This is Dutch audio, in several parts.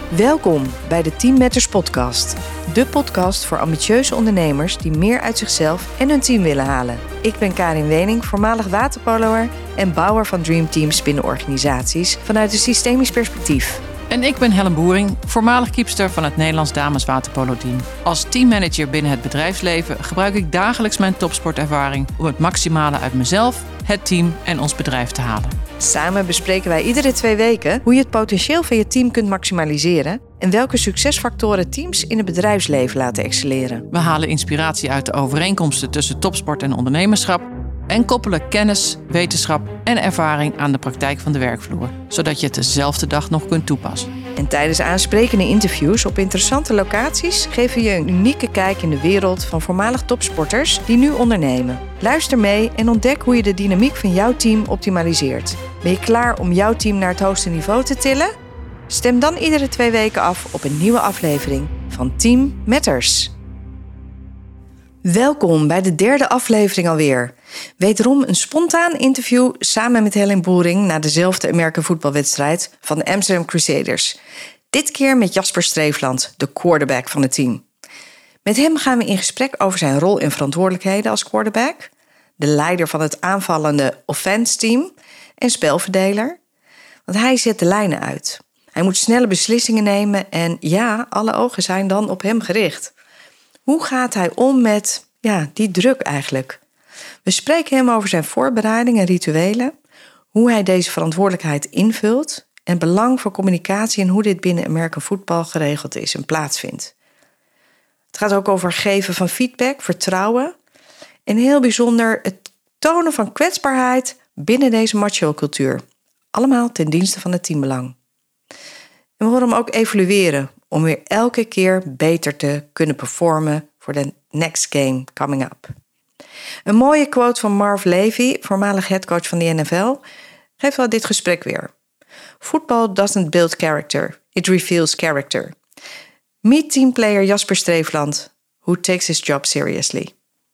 Welkom bij de Team Matters podcast. De podcast voor ambitieuze ondernemers die meer uit zichzelf en hun team willen halen. Ik ben Karin Wening, voormalig waterpoloer en bouwer van Dream Teams binnen organisaties vanuit een systemisch perspectief. En ik ben Helen Boering, voormalig keepster van het Nederlands Dames Waterpolo-team. Als teammanager binnen het bedrijfsleven gebruik ik dagelijks mijn topsportervaring om het maximale uit mezelf, het team en ons bedrijf te halen. Samen bespreken wij iedere 2 weken hoe je het potentieel van je team kunt maximaliseren en welke succesfactoren teams in het bedrijfsleven laten excelleren. We halen inspiratie uit de overeenkomsten tussen topsport en ondernemerschap en koppelen kennis, wetenschap en ervaring aan de praktijk van de werkvloer, zodat je het dezelfde dag nog kunt toepassen. En tijdens aansprekende interviews op interessante locaties geven we je een unieke kijk in de wereld van voormalig topsporters die nu ondernemen. Luister mee en ontdek hoe je de dynamiek van jouw team optimaliseert. Ben je klaar om jouw team naar het hoogste niveau te tillen? Stem dan iedere 2 weken af op een nieuwe aflevering van Team Matters. Welkom bij de 3e aflevering alweer. Wederom een spontaan interview samen met Helen Boering na dezelfde American voetbalwedstrijd van de Amsterdam Crusaders. Dit keer met Jasper Streefland, de quarterback van het team. Met hem gaan we in gesprek over zijn rol en verantwoordelijkheden als quarterback, de leider van het aanvallende offense team en spelverdeler. Want hij zet de lijnen uit. Hij moet snelle beslissingen nemen en ja, alle ogen zijn dan op hem gericht. Hoe gaat hij om met die druk eigenlijk? We spreken hem over zijn voorbereiding en rituelen, hoe hij deze verantwoordelijkheid invult en het belang van communicatie en hoe dit binnen American voetbal geregeld is en plaatsvindt. Het gaat ook over geven van feedback, vertrouwen en heel bijzonder het tonen van kwetsbaarheid binnen deze macho-cultuur. Allemaal ten dienste van het teambelang. En we horen hem ook evalueren om weer elke keer beter te kunnen performen voor de next game coming up. Een mooie quote van Marv Levy, voormalig headcoach van de NFL, geeft wel dit gesprek weer. Football doesn't build character, it reveals character. Meet teamplayer Jasper Streefland, who takes his job seriously.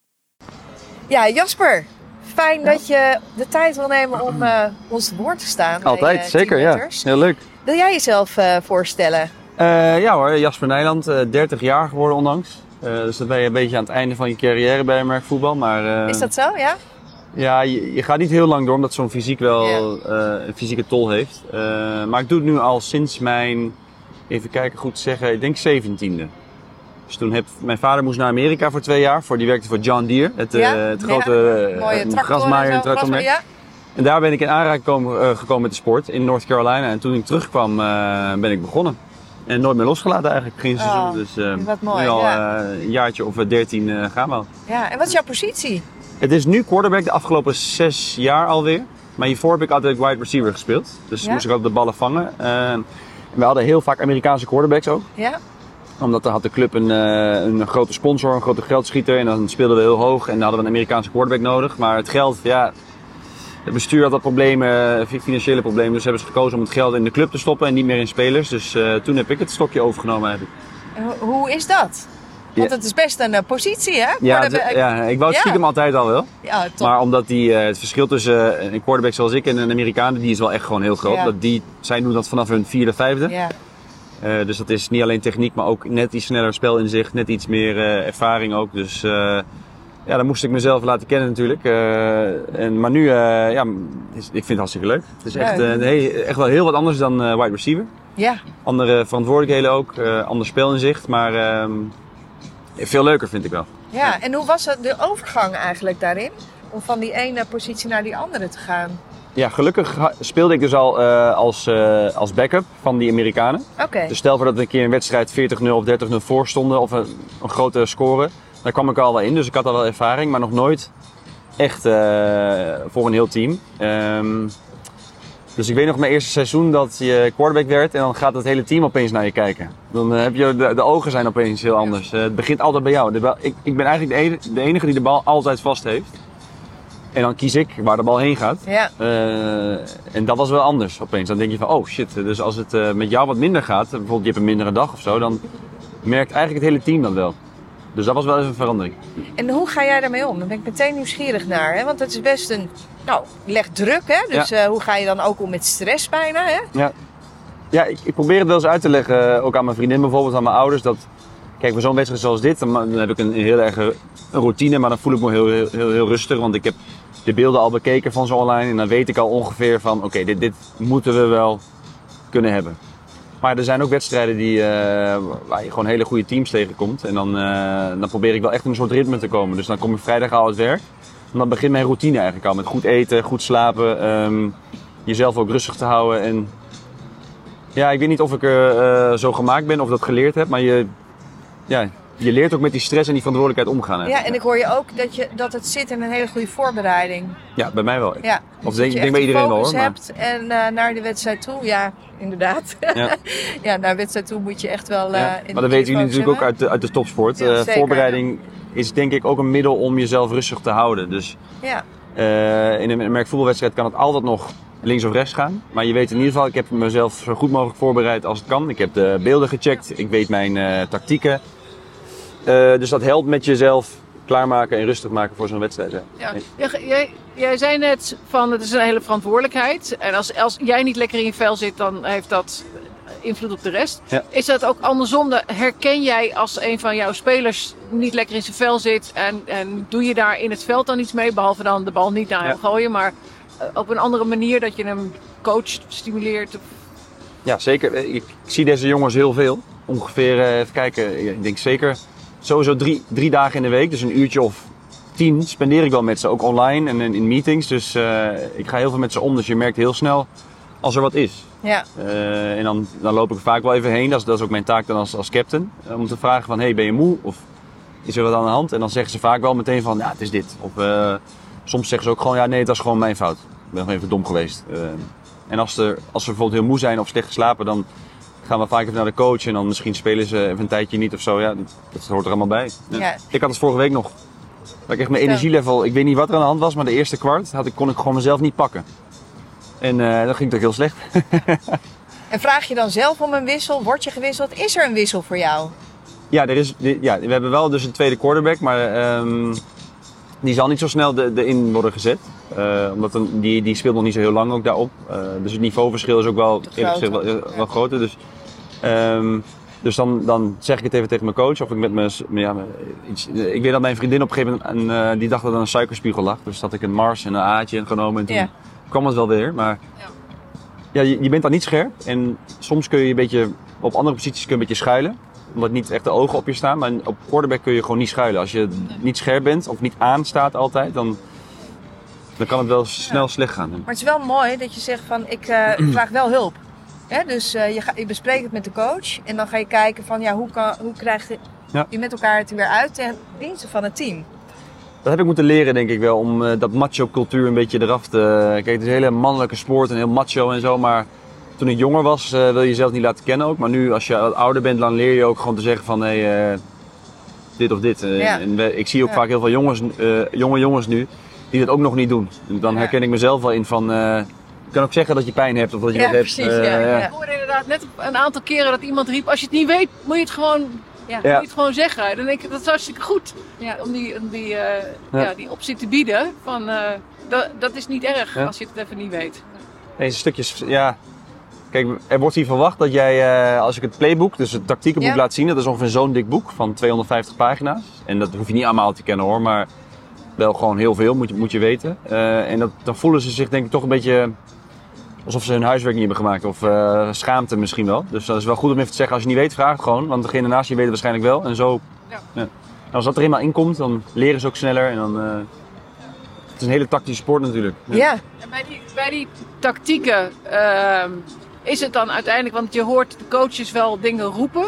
Ja, Jasper, fijn dat je de tijd wil nemen om ons te woord te staan. Altijd, bij, zeker, ja. Heel leuk. Wil jij jezelf voorstellen? Ja hoor, Jasper Nijland, 30 jaar geworden onlangs. Dus dan ben je een beetje aan het einde van je carrière bij American voetbal. Maar, is dat zo, ja? Ja, je gaat niet heel lang door, omdat zo'n fysiek wel een fysieke tol heeft. Maar ik doe het nu al sinds mijn, even kijken, goed zeggen, ik denk 17e. Dus toen mijn vader moest naar Amerika voor 2 jaar. Die werkte voor John Deere, het grote grasmaaier en tractormerk. Ja. En daar ben ik in aanraking gekomen met de sport in North Carolina. En toen ik terugkwam ben ik begonnen. En nooit meer losgelaten eigenlijk, begin seizoen. Dus wat mooi, nu al een jaartje of 13 gaan we al. Ja, en wat is jouw positie? Het is nu quarterback de afgelopen 6 jaar alweer. Maar hiervoor heb ik altijd wide receiver gespeeld. Dus moest ik altijd de ballen vangen. We hadden heel vaak Amerikaanse quarterbacks ook. Ja. Omdat had de club een grote sponsor, een grote geldschieter. En dan speelden we heel hoog en dan hadden we een Amerikaanse quarterback nodig. Maar het geld, het bestuur had dat problemen, financiële problemen. Dus hebben ze gekozen om het geld in de club te stoppen en niet meer in spelers. Dus toen heb ik het stokje overgenomen eigenlijk. Hoe is dat? Want het is best een positie, hè? Ik wou het stiekem altijd al wel. Ja, top. Maar omdat het verschil tussen een quarterback zoals ik en een Amerikaan, die is wel echt gewoon heel groot. Ja. Zij doen dat vanaf hun 4e, 5e. Ja. Dus dat is niet alleen techniek, maar ook net iets sneller spelinzicht, net iets meer ervaring ook. Dus dan moest ik mezelf laten kennen natuurlijk. Maar nu, ik vind het hartstikke leuk. Het is echt wel heel wat anders dan wide receiver. Ja. Andere verantwoordelijkheden ook, ander spelinzicht, maar veel leuker vind ik wel. Ja, en hoe was de overgang eigenlijk daarin? Om van die ene positie naar die andere te gaan? Ja, gelukkig speelde ik dus al als backup van die Amerikanen. Okay. Dus stel voor dat we een keer een wedstrijd 40-0 of 30-0 voor stonden of een grote score. Daar kwam ik al wel in, dus ik had al wel ervaring, maar nog nooit echt voor een heel team. Dus ik weet nog mijn eerste seizoen dat je quarterback werd en dan gaat het hele team opeens naar je kijken. Dan heb je de ogen zijn opeens heel anders. Het begint altijd bij jou. Ik ben eigenlijk de enige die de bal altijd vast heeft. En dan kies ik waar de bal heen gaat. Ja. En dat was wel anders opeens. Dan denk je van, oh shit, dus als het met jou wat minder gaat, bijvoorbeeld je hebt een mindere dag of zo, dan merkt eigenlijk het hele team dat wel. Dus dat was wel even een verandering. En hoe ga jij daarmee om? Daar ben ik meteen nieuwsgierig naar. Hè? Want het is best een, legt druk. Hè? Dus hoe ga je dan ook om met stress bijna? Hè? Ja. Ja, ik probeer het wel eens uit te leggen, ook aan mijn vriendin bijvoorbeeld, aan mijn ouders. Dat, kijk, voor zo'n wedstrijd zoals dit, dan heb ik een heel erg een routine, maar dan voel ik me heel rustig. Want ik heb de beelden al bekeken van zo online en dan weet ik al ongeveer van, oké, dit moeten we wel kunnen hebben. Maar er zijn ook wedstrijden waar je gewoon hele goede teams tegenkomt. En dan probeer ik wel echt in een soort ritme te komen. Dus dan kom ik vrijdag al uit werk. En dan begint mijn routine eigenlijk al met goed eten, goed slapen. Jezelf ook rustig te houden. En ja, ik weet niet of ik er zo gemaakt ben of dat geleerd heb. Maar je leert ook met die stress en die verantwoordelijkheid omgaan. Eigenlijk. Ja, en ik hoor je ook dat het zit in een hele goede voorbereiding. Ja, bij mij wel. Ja, of denk bij iedereen wel hoor. Hebt en naar de wedstrijd toe, ja, inderdaad. Ja, ja, naar de wedstrijd toe moet je echt wel maar dat weten jullie natuurlijk ook uit de topsport. Ja, voorbereiding is denk ik ook een middel om jezelf rustig te houden. Dus in een merkvoetbalwedstrijd kan het altijd nog links of rechts gaan. Maar je weet in ieder geval, ik heb mezelf zo goed mogelijk voorbereid als het kan. Ik heb de beelden gecheckt, ik weet mijn tactieken. Dus dat helpt met jezelf klaarmaken en rustig maken voor zo'n wedstrijd. Ja. Jij zei net van het is een hele verantwoordelijkheid. En als jij niet lekker in je vel zit, dan heeft dat invloed op de rest. Ja. Is dat ook andersom? Herken jij als een van jouw spelers niet lekker in zijn vel zit en doe je daar in het veld dan iets mee? Behalve dan de bal niet naar hem gooien, maar op een andere manier dat je hem coacht, stimuleert? Ja, zeker. Ik zie deze jongens heel veel. Ongeveer, even kijken, ik denk zeker sowieso drie dagen in de week. Dus een uurtje of 10 spendeer ik wel met ze, ook online en in meetings. Dus ik ga heel veel met ze om, dus je merkt heel snel als er wat is. Ja. En dan loop ik vaak wel even heen, dat is ook mijn taak dan als captain. Om te vragen van, hey, ben je moe? Of is er wat aan de hand? En dan zeggen ze vaak wel meteen van, ja, het is dit. Of soms zeggen ze ook gewoon, ja, nee, dat is gewoon mijn fout. Ik ben gewoon even dom geweest. En als ze bijvoorbeeld heel moe zijn of slecht geslapen, dan gaan we vaak even naar de coach en dan misschien spelen ze even een tijdje niet of zo. Ja, dat hoort er allemaal bij. Ja. Ja. Ik had het vorige week nog. Dat ik echt mijn energielevel, ik weet niet wat er aan de hand was, maar de eerste kwart kon ik gewoon mezelf niet pakken. En dat ging toch heel slecht. En vraag je dan zelf om een wissel? Word je gewisseld? Is er een wissel voor jou? Ja, we hebben wel dus een tweede quarterback, maar die zal niet zo snel erin worden gezet. Omdat die speelt nog niet zo heel lang ook daarop. Dus het niveauverschil is ook wel groter. Dus dan zeg ik het even tegen mijn coach. Of ik met ik weet dat mijn vriendin op een gegeven moment die dacht dat er een suikerspiegel lag. Dus dat ik een Mars en een A'tje genomen. En toen kwam het wel weer. Maar je bent dan niet scherp. En soms kun je een beetje op andere posities een beetje schuilen. Omdat niet echt de ogen op je staan. Maar op quarterback kun je gewoon niet schuilen. Als je niet scherp bent of niet aanstaat altijd, dan kan het wel snel slecht gaan. Maar het is wel mooi dat je zegt van ik vraag wel hulp. Ja, dus je bespreekt het met de coach en dan ga je kijken van hoe krijg je met elkaar het weer uit ten dienste van het team. Dat heb ik moeten leren denk ik wel, om dat macho cultuur een beetje eraf te... Kijk, het is een hele mannelijke sport en heel macho en zo, maar toen ik jonger was wil je jezelf niet laten kennen ook. Maar nu als je wat ouder bent, dan leer je ook gewoon te zeggen van dit of dit. En ik zie ook vaak heel veel jonge jongens nu die dat ook nog niet doen. En dan herken ik mezelf wel in van... Je kan ook zeggen dat je pijn hebt of dat je wat hebt. Precies, Ik hoorde inderdaad net een aantal keren dat iemand riep, als je het niet weet, moet je het gewoon, moet je het gewoon zeggen. Dan denk ik, dat is hartstikke goed om die optie te bieden. Van, dat is niet erg als je het even niet weet. Deze stukjes, kijk, er wordt hier verwacht dat jij, als ik het playbook, dus het tactiekenboek laat zien, dat is ongeveer zo'n dik boek van 250 pagina's. En dat hoef je niet allemaal te kennen hoor, maar wel gewoon heel veel, moet je weten. En dan voelen ze zich denk ik toch een beetje alsof ze hun huiswerk niet hebben gemaakt. Of schaamte misschien wel. Dus dat is wel goed om even te zeggen, als je niet weet, vraag het gewoon. Want degene naast je weet het waarschijnlijk wel. En zo, En als dat er eenmaal in komt, dan leren ze ook sneller. En dan, het is een hele tactische sport natuurlijk. Ja. En bij die tactieken is het dan uiteindelijk, want je hoort de coaches wel dingen roepen.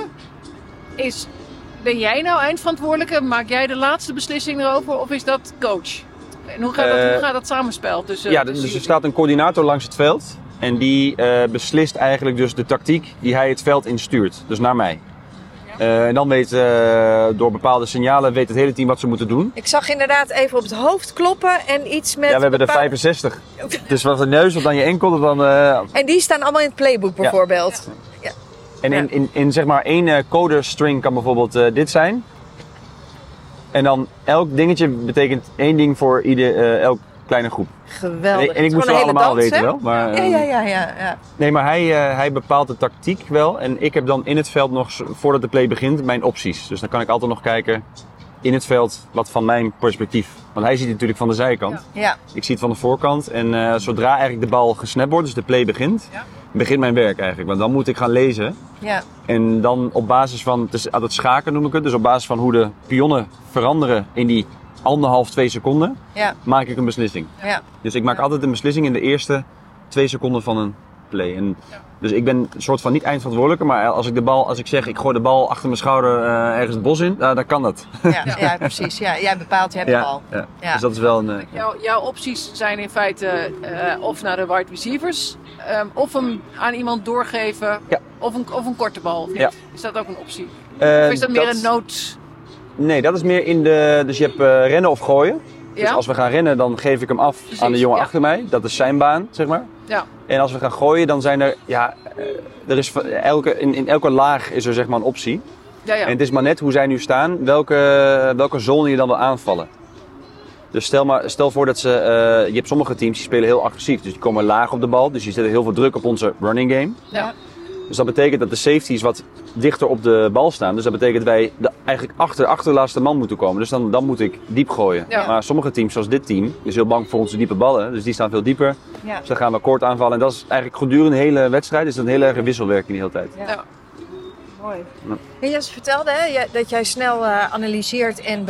Ben jij nou eindverantwoordelijke? Maak jij de laatste beslissing erover of is dat coach? En hoe gaat dat samenspel tussen... Dus er staat een coördinator langs het veld. En die beslist eigenlijk dus de tactiek die hij het veld instuurt. Dus naar mij. En dan door bepaalde signalen weet het hele team wat ze moeten doen. Ik zag inderdaad even op het hoofd kloppen en iets met... Ja, we hebben er 65. Dus wat de neus of dan je enkel dan... En die staan allemaal in het playbook bijvoorbeeld. Ja. En in zeg maar één coderstring kan bijvoorbeeld dit zijn. En dan elk dingetje betekent één ding voor kleine groep. Geweldig. En ik moest het allemaal weten wel. Maar, Ja. Nee, maar hij bepaalt de tactiek wel. En ik heb dan in het veld nog, voordat de play begint, mijn opties. Dus dan kan ik altijd nog kijken in het veld wat van mijn perspectief. Want hij ziet het natuurlijk van de zijkant. Ja. Ik zie het van de voorkant. En zodra eigenlijk de bal gesnapt wordt, dus de play begint mijn werk eigenlijk. Want dan moet ik gaan lezen. Ja. En dan op basis van, het is het schaken noem ik het. Dus op basis van hoe de pionnen veranderen in die 1,5-2 seconden, maak ik een beslissing. Ja. Dus ik maak altijd een beslissing in de eerste 2 seconden van een play. En dus ik ben een soort van niet eindverantwoordelijke, maar als ik zeg ik gooi de bal achter mijn schouder ergens het bos in, dan kan dat. Ja, precies. Ja, jij bepaalt, je hebt de bal. Ja. Dus dat is wel een... Jouw opties zijn in feite of naar de wide receivers, of hem aan iemand doorgeven, of een korte bal. Of niet? Ja. Is dat ook een optie? Of is dat meer een nood? Nee, dat is meer in de... Dus je hebt rennen of gooien. Dus als we gaan rennen, dan geef ik hem af aan de jongen achter mij. Dat is zijn baan, zeg maar. Ja. En als we gaan gooien, dan zijn er... er is in elke laag is er zeg maar een optie. Ja. En het is maar net hoe zij nu staan, welke zone je dan wil aanvallen. Dus stel voor dat je hebt sommige teams die spelen heel agressief. Dus die komen laag op de bal. Dus die zetten heel veel druk op onze running game. Ja. Dus dat betekent dat de safeties wat dichter op de bal staan. Dus dat betekent dat wij eigenlijk achter de laatste man moeten komen. Dus dan moet ik diep gooien. Ja. Maar sommige teams, zoals dit team, is heel bang voor onze diepe ballen. Dus die staan veel dieper. Ja. Dus dan gaan we kort aanvallen. En dat is eigenlijk gedurende de hele wedstrijd is dat een hele erge wisselwerking de hele tijd. Ja. Mooi. En Jas vertelde dat jij snel analyseert en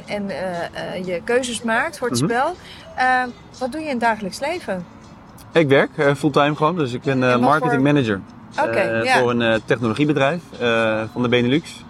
je keuzes maakt voor het spel. Wat doe je in het dagelijks leven? Ik werk fulltime gewoon. Dus ik ben marketing manager. Voor een technologiebedrijf van de Benelux.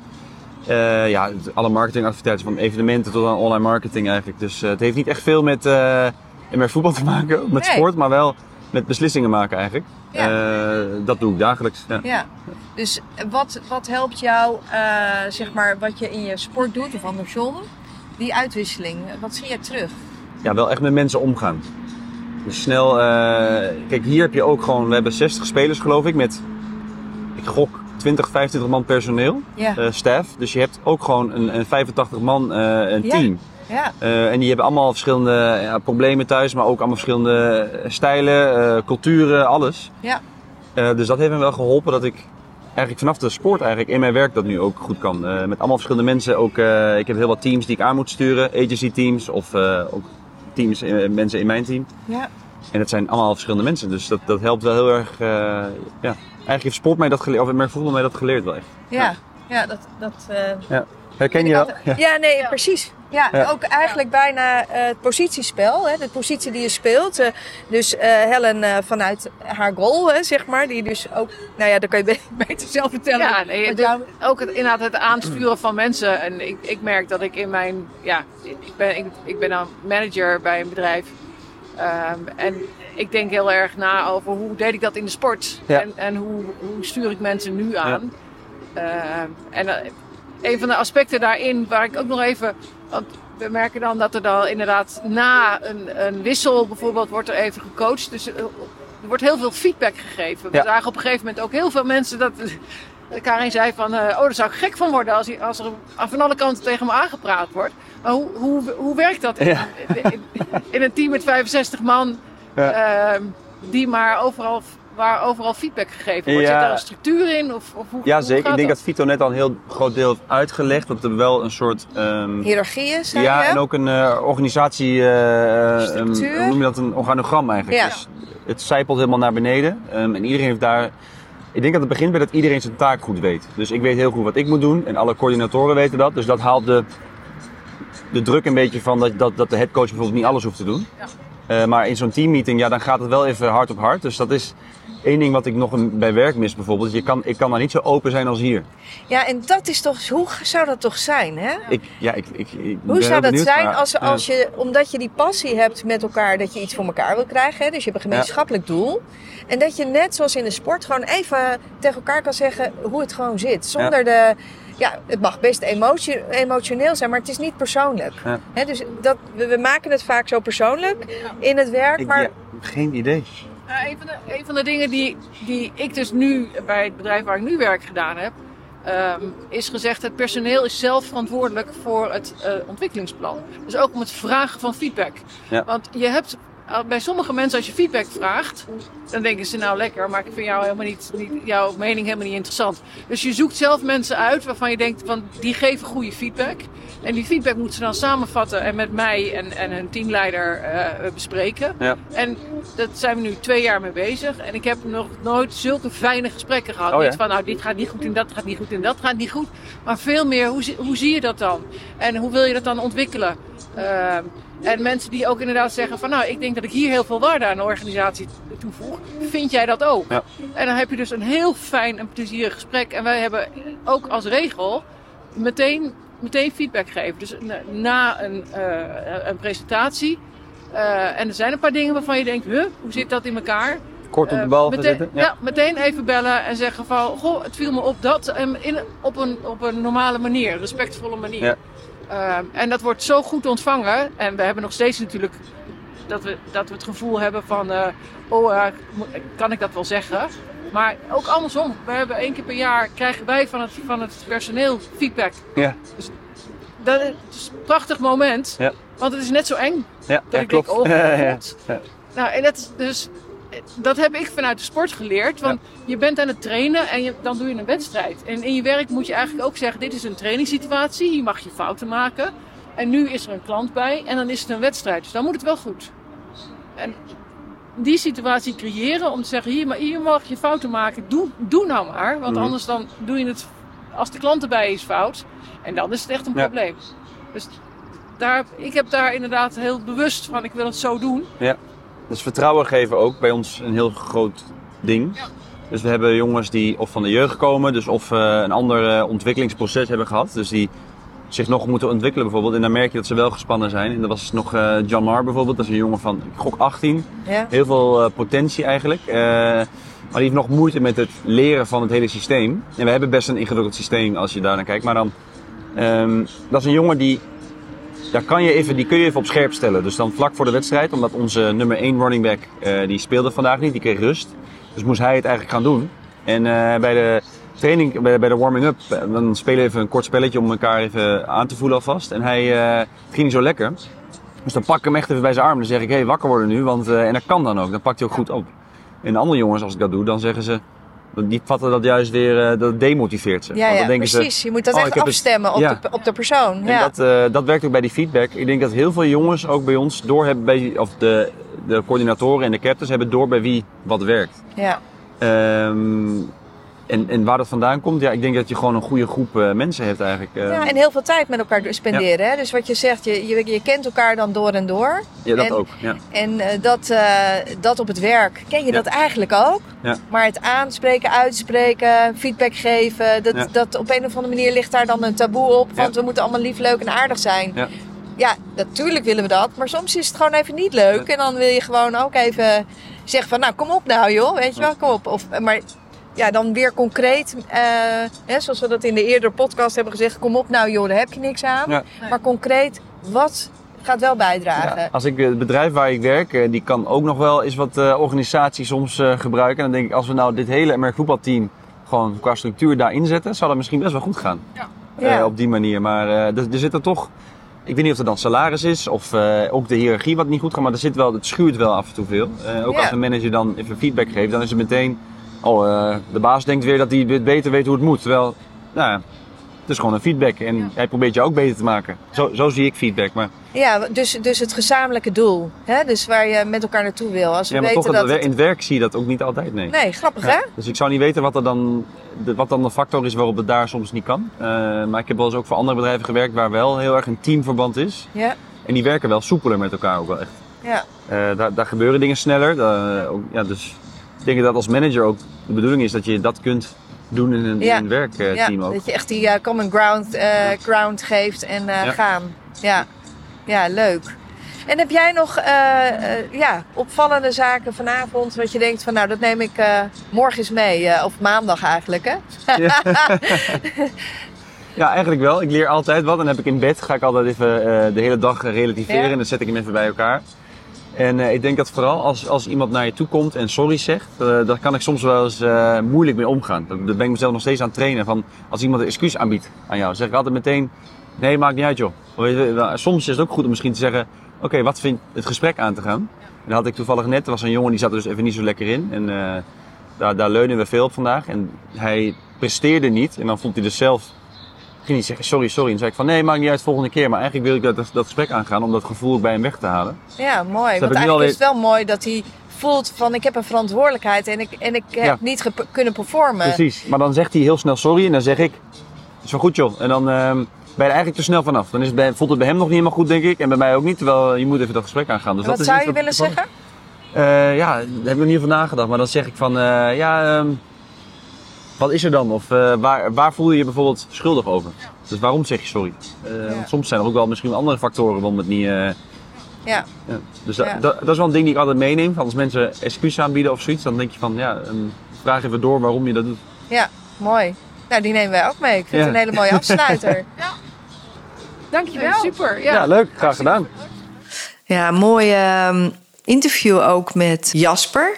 Alle marketingactiviteiten van evenementen tot aan online marketing eigenlijk. Dus het heeft niet echt veel met voetbal te maken, met sport, maar wel met beslissingen maken eigenlijk. Ja. Dat doe ik dagelijks. Ja. Dus wat helpt jou, zeg maar, wat je in je sport doet of andersom, die uitwisseling? Wat zie je terug? Ja, wel echt met mensen omgaan. Dus snel, kijk hier heb je ook gewoon, we hebben 60 spelers geloof ik met, ik gok 20, 25 man personeel, staff. Dus je hebt ook gewoon een 85 man een team. Ja. En die hebben allemaal verschillende problemen thuis, maar ook allemaal verschillende stijlen, culturen, alles. Ja. Dus dat heeft me wel geholpen dat ik eigenlijk vanaf de sport eigenlijk in mijn werk dat nu ook goed kan. Met allemaal verschillende mensen. Ook, ik heb heel wat teams die ik aan moet sturen, agency teams of ook teams, mensen in mijn team. Ja. En dat zijn allemaal verschillende mensen, dus dat helpt wel heel erg. Eigenlijk heeft sport mij dat geleerd, of voetbal mij dat geleerd wel echt. Ja. Herken je dat? Ja, nee, precies. Ja, ook eigenlijk bijna het positiespel, de positie die je speelt. Dus Helen vanuit haar goal, zeg maar, die dus ook, daar kan je beter zelf vertellen. Ja, nee, ook inderdaad het aansturen van mensen. En ik merk dat ik in mijn, ik ben dan manager bij een bedrijf. En ik denk heel erg na over hoe deed ik dat in de sport. Ja. En hoe stuur ik mensen nu aan. Ja. Een van de aspecten daarin waar ik ook nog even... Want we merken dan dat er dan inderdaad na een wissel bijvoorbeeld wordt er even gecoacht. Dus er wordt heel veel feedback gegeven. We zagen op een gegeven moment ook heel veel mensen dat... Karin zei van, daar zou ik gek van worden als er van alle kanten tegen me aangepraat wordt. Maar hoe werkt dat in een team met 65 man die maar waar overal feedback gegeven wordt? Zit daar een structuur in? Of hoe zeker. Ik denk dat Vito net al een heel groot deel heeft uitgelegd. Dat er wel een soort... hiërarchie is, en ook een organisatie... hoe noem je dat? Een organogram eigenlijk. Ja. Dus het zijpelt helemaal naar beneden. En iedereen heeft daar... Ik denk dat het begint bij dat iedereen zijn taak goed weet. Dus ik weet heel goed wat ik moet doen. En alle coördinatoren weten dat. Dus dat haalt de druk een beetje van dat de headcoach bijvoorbeeld niet alles hoeft te doen. Ja. Maar in zo'n teammeeting, dan gaat het wel even hard op hard. Dus dat is één ding wat ik nog bij werk mis bijvoorbeeld. Ik kan daar niet zo open zijn als hier. Ja, en dat is toch... Hoe zou dat toch zijn, hè? Hoe zou dat zijn als je... Omdat je die passie hebt met elkaar, dat je iets voor elkaar wil krijgen. Hè? Dus je hebt een gemeenschappelijk doel. En dat je net zoals in de sport gewoon even tegen elkaar kan zeggen hoe het gewoon zit. Zonder het mag best emotioneel zijn, maar het is niet persoonlijk. Ja. He, dus we maken het vaak zo persoonlijk in het werk. Maar... geen idee. Een van de dingen die ik dus nu bij het bedrijf waar ik nu werk gedaan heb, is gezegd, het personeel is zelf verantwoordelijk voor het ontwikkelingsplan. Dus ook om het vragen van feedback. Ja. Want je hebt bij sommige mensen, als je feedback vraagt, dan denken ze nou lekker, maar ik vind jou helemaal niet jouw mening helemaal niet interessant. Dus je zoekt zelf mensen uit waarvan je denkt, van die geven goede feedback. En die feedback moeten ze dan samenvatten en met mij en hun teamleider bespreken. Ja. En daar zijn we nu 2 jaar mee bezig. En ik heb nog nooit zulke fijne gesprekken gehad. Niet van, nou, dit gaat niet goed en dat gaat niet goed en dat gaat niet goed. Maar veel meer, hoe zie je dat dan? En hoe wil je dat dan ontwikkelen? En mensen die ook inderdaad zeggen van, nou, ik denk dat ik hier heel veel waarde aan de organisatie toevoeg. Vind jij dat ook? Ja. En dan heb je dus een heel fijn en plezierig gesprek. En wij hebben ook als regel meteen feedback geven. Dus na een presentatie. En er zijn een paar dingen waarvan je denkt, hoe zit dat in elkaar? Kort op de bal gaan zitten. Ja, meteen even bellen en zeggen van, goh, het viel me op dat. Op een normale manier, respectvolle manier. Ja. En dat wordt zo goed ontvangen. En we hebben nog steeds natuurlijk dat we het gevoel hebben van, kan ik dat wel zeggen? Maar ook andersom. We hebben 1 keer per jaar krijgen wij van het personeel feedback. Ja. Dus dat is een prachtig moment. Ja. Want het is net zo eng. Ja, dat ik klopt. Denk, God. Ja. Nou, en dat heb ik vanuit de sport geleerd. Want je bent aan het trainen en dan doe je een wedstrijd. En in je werk moet je eigenlijk ook zeggen, dit is een trainingssituatie. Hier mag je fouten maken. En nu is er een klant bij en dan is het een wedstrijd. Dus dan moet het wel goed. En die situatie creëren om te zeggen, hier mag je fouten maken. Doe nou maar. Want anders dan doe je het als de klant erbij is fout. En dan is het echt een probleem. Dus ik heb daar inderdaad heel bewust van, ik wil het zo doen. Ja. Dus vertrouwen geven ook bij ons een heel groot ding. Ja. Dus we hebben jongens die of van de jeugd komen, dus of een ander ontwikkelingsproces hebben gehad. Dus die zich nog moeten ontwikkelen bijvoorbeeld. En dan merk je dat ze wel gespannen zijn. En dat was nog John Mar bijvoorbeeld. Dat is een jongen van, ik gok 18. Ja. Heel veel potentie eigenlijk. Maar die heeft nog moeite met het leren van het hele systeem. En we hebben best een ingewikkeld systeem als je daar naar kijkt. Maar dan, dat is een jongen die kun je even op scherp stellen. Dus dan vlak voor de wedstrijd, omdat onze nummer 1 running back, die speelde vandaag niet, die kreeg rust. Dus moest hij het eigenlijk gaan doen. En bij de training, bij de warming-up, dan spelen we even een kort spelletje om elkaar even aan te voelen alvast. En het ging niet zo lekker. Dus dan pak ik hem echt even bij zijn arm. Dan zeg ik, hey, wakker worden nu, want en dat kan dan ook. Dan pakt hij ook goed op. En de andere jongens, als ik dat doe, dan zeggen ze, die vatten dat juist weer, dat demotiveert ze. Ja, dan precies. Je moet dat echt afstemmen op de persoon. En dat werkt ook bij die feedback. Ik denk dat heel veel jongens ook bij ons doorhebben, of de coördinatoren en de captains hebben door bij wie wat werkt. Ja. En waar dat vandaan komt, ik denk dat je gewoon een goede groep mensen hebt eigenlijk. Ja, en heel veel tijd met elkaar spenderen. Ja. Hè? Dus wat je zegt, je kent elkaar dan door en door. Ja, dat ook. Ja. En dat op het werk ken je dat eigenlijk ook. Ja. Maar het aanspreken, uitspreken, feedback geven, dat op een of andere manier ligt daar dan een taboe op. Want we moeten allemaal lief, leuk en aardig zijn. Ja. Ja, natuurlijk willen we dat. Maar soms is het gewoon even niet leuk. En dan wil je gewoon ook even zeggen van, nou kom op nou joh, weet je wel, kom op. Maar ja, dan weer concreet, zoals we dat in de eerdere podcast hebben gezegd, kom op nou joh, daar heb je niks aan. Ja. Maar concreet, wat gaat wel bijdragen? Ja, als ik het bedrijf waar ik werk, die kan ook nog wel eens wat organisatie soms gebruiken. En dan denk ik, als we nou dit hele Amerika voetbalteam gewoon qua structuur daarin zetten, zou dat misschien best wel goed gaan. Ja. Op die manier. Maar er zit er toch, ik weet niet of het dan salaris is of ook de hiërarchie wat niet goed gaat, maar het schuurt wel af en toe veel. Ook als een manager dan even feedback geeft, dan is het meteen, de baas denkt weer dat hij beter weet hoe het moet. Terwijl, het is gewoon een feedback en hij probeert je ook beter te maken. Zo zie ik feedback. Maar ja, dus het gezamenlijke doel. Hè? Dus waar je met elkaar naartoe wil. Als we maar weten toch, in het werk zie je dat ook niet altijd, nee. Nee, grappig hè? Dus ik zou niet weten wat dan de factor is waarop het daar soms niet kan. Maar ik heb wel eens ook voor andere bedrijven gewerkt waar wel heel erg een teamverband is. Ja. En die werken wel soepeler met elkaar ook wel echt. Ja. Daar gebeuren dingen sneller. Dus ik denk dat als manager ook de bedoeling is dat je dat kunt doen in een werkteam ook. Dat je echt die common ground geeft en gaan. Ja, leuk. En heb jij nog opvallende zaken vanavond wat je denkt van nou dat neem ik morgen eens mee, of maandag eigenlijk hè? Ja, eigenlijk wel. Ik leer altijd wat. Dan heb ik in bed, ga ik altijd even de hele dag relativeren en dan zet ik hem even bij elkaar. En ik denk dat vooral als iemand naar je toe komt en sorry zegt, daar kan ik soms wel eens moeilijk mee omgaan. Daar ben ik mezelf nog steeds aan het trainen. Van, als iemand een excuus aanbiedt aan jou, zeg ik altijd meteen, nee, maakt niet uit joh. Soms is het ook goed om misschien te zeggen, oké, wat vind je het gesprek aan te gaan? En dat had ik toevallig net, er was een jongen die zat er dus even niet zo lekker in. En daar leunen we veel op vandaag. En hij presteerde niet en dan vond hij dus zelf... ging hij zeggen sorry. En dan zei ik van nee, maakt niet uit, volgende keer. Maar eigenlijk wil ik dat gesprek aangaan om dat gevoel ook bij hem weg te halen. Ja, mooi. Want eigenlijk is het wel mooi dat hij voelt van ik heb een verantwoordelijkheid en ik heb niet kunnen performen. Precies, maar dan zegt hij heel snel sorry en dan zeg ik, is wel goed joh. En dan ben je er eigenlijk te snel vanaf. Dan voelt het bij hem nog niet helemaal goed, denk ik. En bij mij ook niet, terwijl je moet even dat gesprek aangaan. Dus wat dat zou je willen zeggen? Daar heb ik nog niet over nagedacht. Maar dan zeg ik van, wat is er dan? Of waar voel je je bijvoorbeeld schuldig over? Dus waarom zeg je sorry? Want soms zijn er ook wel misschien andere factoren waarom het niet... Dus dat is wel een ding die ik altijd meeneem. Als mensen excuses aanbieden of zoiets, dan denk je van, vraag even door waarom je dat doet. Ja, mooi. Nou, die nemen wij ook mee. Ik vind het een hele mooie afsluiter. Ja. Dankjewel. Super. Ja, leuk. Graag gedaan. Ja, mooi interview ook met Jasper.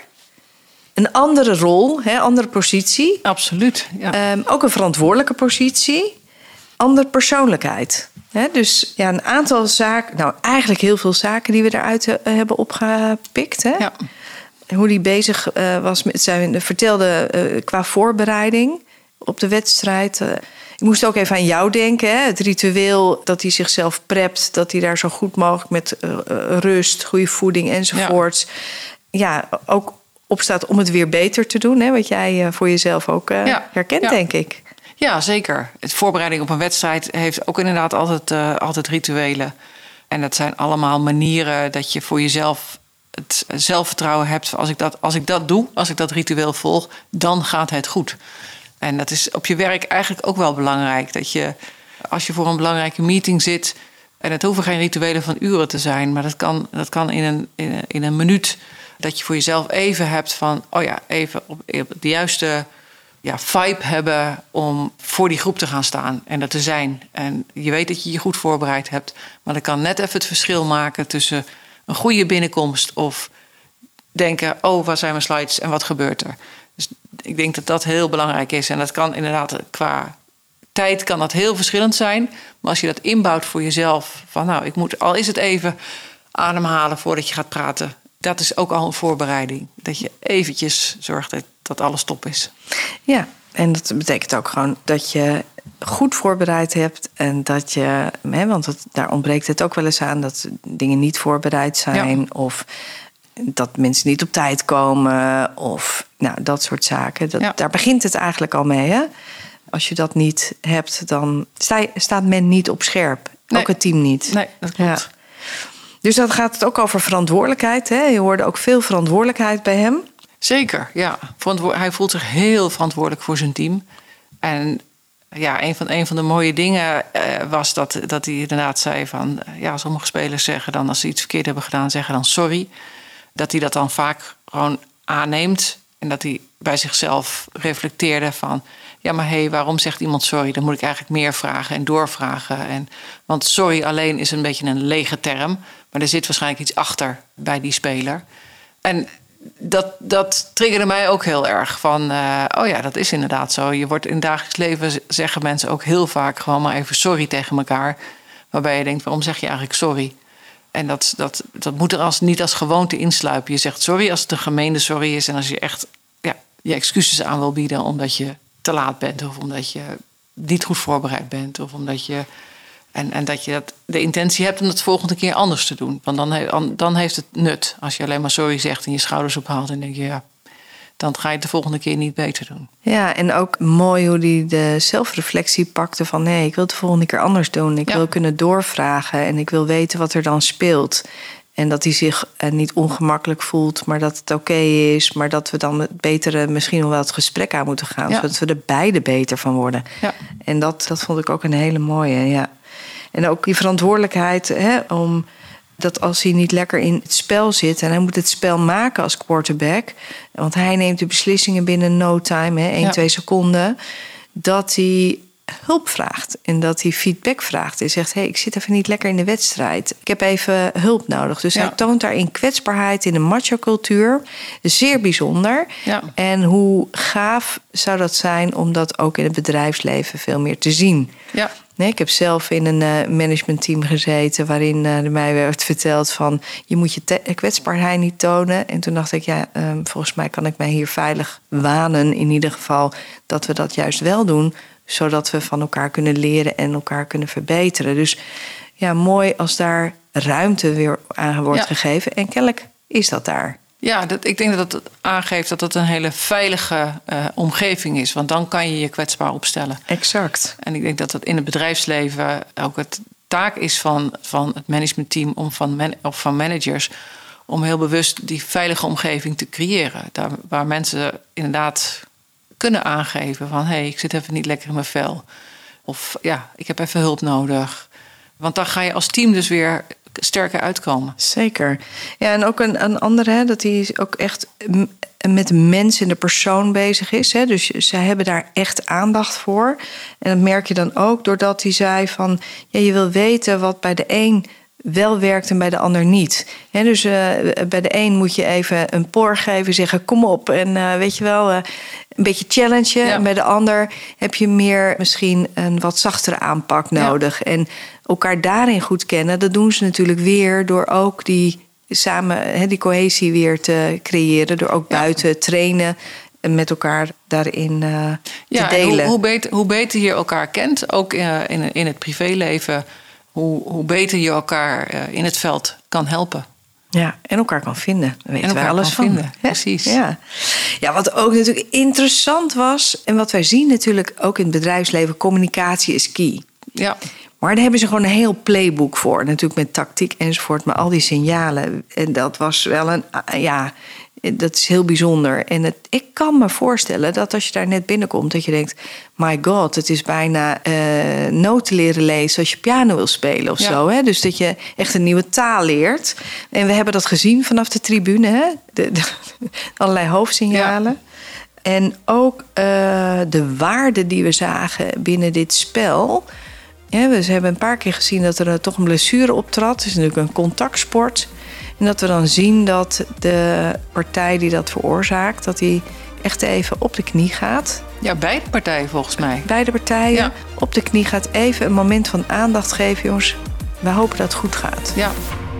Een andere rol, andere positie. Absoluut. Ja. Ook een verantwoordelijke positie. Andere persoonlijkheid. Dus ja, een aantal zaken, nou eigenlijk heel veel zaken die we eruit hebben opgepikt. Hè? Ja. Hoe die bezig was met zijn vertelde qua voorbereiding op de wedstrijd. Ik moest ook even aan jou denken. Hè? Het ritueel dat hij zichzelf prept, dat hij daar zo goed mogelijk met rust, goede voeding enzovoorts. Ja, ook opstaat om het weer beter te doen. Hè? Wat jij voor jezelf ook herkent, denk ik. Ja, zeker. Het voorbereiding op een wedstrijd heeft ook inderdaad altijd rituelen. En dat zijn allemaal manieren dat je voor jezelf het zelfvertrouwen hebt. Als ik dat doe, als ik dat ritueel volg, dan gaat het goed. En dat is op je werk eigenlijk ook wel belangrijk. Dat je, als je voor een belangrijke meeting zit, en het hoeven geen rituelen van uren te zijn, maar dat kan in een minuut, dat je voor jezelf even hebt van, even op de juiste vibe hebben om voor die groep te gaan staan en dat te zijn. En je weet dat je je goed voorbereid hebt, maar dat kan net even het verschil maken tussen een goede binnenkomst of denken, waar zijn mijn slides en wat gebeurt er? Dus ik denk dat dat heel belangrijk is. En dat kan inderdaad qua tijd kan dat heel verschillend zijn. Maar als je dat inbouwt voor jezelf, van ik moet, al is het even ademhalen voordat je gaat praten. Dat is ook al een voorbereiding. Dat je eventjes zorgt dat alles top is. Ja, en dat betekent ook gewoon dat je goed voorbereid hebt. En dat je, want daar ontbreekt het ook wel eens aan, dat dingen niet voorbereid zijn. Ja. Of dat mensen niet op tijd komen. Of dat soort zaken. Daar begint het eigenlijk al mee. Hè? Als je dat niet hebt, dan staat men niet op scherp. Nee. Ook het team niet. Nee, dat klopt. Ja. Dus dan gaat het ook over verantwoordelijkheid. Hè? Je hoorde ook veel verantwoordelijkheid bij hem. Zeker, ja. Hij voelt zich heel verantwoordelijk voor zijn team. En een van de mooie dingen was dat hij inderdaad zei van, sommige spelers zeggen dan, als ze iets verkeerd hebben gedaan, zeggen dan sorry. Dat hij dat dan vaak gewoon aanneemt. En dat hij bij zichzelf reflecteerde van, maar waarom zegt iemand sorry? Dan moet ik eigenlijk meer vragen en doorvragen. Want sorry alleen is een beetje een lege term. Maar er zit waarschijnlijk iets achter bij die speler. En dat triggerde mij ook heel erg. Van, dat is inderdaad zo. Je wordt in het dagelijks leven, zeggen mensen ook heel vaak gewoon maar even sorry tegen elkaar. Waarbij je denkt, waarom zeg je eigenlijk sorry? En dat moet er niet als gewoonte insluipen. Je zegt sorry als het een gemeende sorry is. En als je echt je excuses aan wil bieden omdat je te laat bent. Of omdat je niet goed voorbereid bent. Of omdat je... En dat je de intentie hebt om het volgende keer anders te doen. Want dan heeft het nut. Als je alleen maar sorry zegt en je schouders ophaalt, en denk je, dan ga je het de volgende keer niet beter doen. Ja, en ook mooi hoe hij de zelfreflectie pakte van, nee, ik wil het de volgende keer anders doen. Ik wil kunnen doorvragen en ik wil weten wat er dan speelt. En dat hij zich niet ongemakkelijk voelt, maar dat het oké is. Maar dat we dan het betere misschien nog wel het gesprek aan moeten gaan. Zodat we er beide beter van worden. Ja. En dat vond ik ook een hele mooie, ja. En ook die verantwoordelijkheid, om dat als hij niet lekker in het spel zit, en hij moet het spel maken als quarterback, want hij neemt de beslissingen binnen no time, 1-2 seconden, dat hij hulp vraagt en dat hij feedback vraagt en zegt, ik zit even niet lekker in de wedstrijd. Ik heb even hulp nodig. Dus hij toont daarin kwetsbaarheid in de macho-cultuur. Zeer bijzonder. Ja. En hoe gaaf zou dat zijn om dat ook in het bedrijfsleven veel meer te zien. Ja. Nee, ik heb zelf in een managementteam gezeten waarin mij werd verteld van, je moet je kwetsbaarheid niet tonen. En toen dacht ik, volgens mij kan ik mij hier veilig wanen, in ieder geval, dat we dat juist wel doen, zodat we van elkaar kunnen leren en elkaar kunnen verbeteren. Dus mooi als daar ruimte weer aan wordt gegeven. En kennelijk is dat daar. Ja, ik denk dat het aangeeft dat het een hele veilige omgeving is. Want dan kan je je kwetsbaar opstellen. Exact. En ik denk dat het in het bedrijfsleven ook het taak is van het managementteam of van managers om heel bewust die veilige omgeving te creëren. Daar, waar mensen inderdaad kunnen aangeven van, ik zit even niet lekker in mijn vel. Of ik heb even hulp nodig. Want dan ga je als team dus weer sterker uitkomen. Zeker. Ja, en ook een andere, dat hij ook echt met de mens en de persoon bezig is. Hè? Dus zij hebben daar echt aandacht voor. En dat merk je dan ook doordat hij zei van, je wil weten wat bij de een wel werkt en bij de ander niet. He, dus bij de een moet je even een por geven, zeggen kom op. En weet je wel, een beetje challengen. Ja. En bij de ander heb je meer misschien een wat zachtere aanpak nodig. Ja. En elkaar daarin goed kennen, dat doen ze natuurlijk weer door ook die cohesie weer te creëren. Door ook buiten trainen en met elkaar daarin te delen. Hoe beter je elkaar kent, ook in het privéleven, hoe beter je elkaar in het veld kan helpen. Ja, en elkaar kan vinden. Daar weten wij alles van. Vinden, precies. Ja, wat ook natuurlijk interessant was, en wat wij zien natuurlijk ook in het bedrijfsleven, communicatie is key. Ja. Maar daar hebben ze gewoon een heel playbook voor. Natuurlijk met tactiek enzovoort, maar al die signalen. En dat was wel dat is heel bijzonder. En ik kan me voorstellen dat als je daar net binnenkomt, dat je denkt, my god, het is bijna noten leren lezen als je piano wil spelen of zo. Hè? Dus dat je echt een nieuwe taal leert. En we hebben dat gezien vanaf de tribune, hè? Allerlei hoofdsignalen. Ja. En ook de waarden die we zagen binnen dit spel. Ja, we hebben een paar keer gezien dat er toch een blessure optrad. Het is natuurlijk een contactsport. En dat we dan zien dat de partij die dat veroorzaakt, dat die echt even op de knie gaat. Ja, beide partijen volgens mij. Beide partijen op de knie gaat, even een moment van aandacht geven. Jongens, we hopen dat het goed gaat. Ja.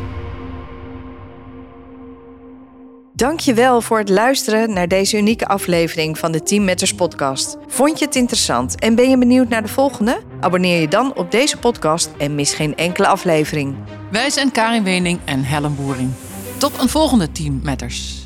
Dank je wel voor het luisteren naar deze unieke aflevering van de Team Matters podcast. Vond je het interessant en ben je benieuwd naar de volgende? Abonneer je dan op deze podcast en mis geen enkele aflevering. Wij zijn Karin Wening en Helen Boering. Tot een volgende Team Matters.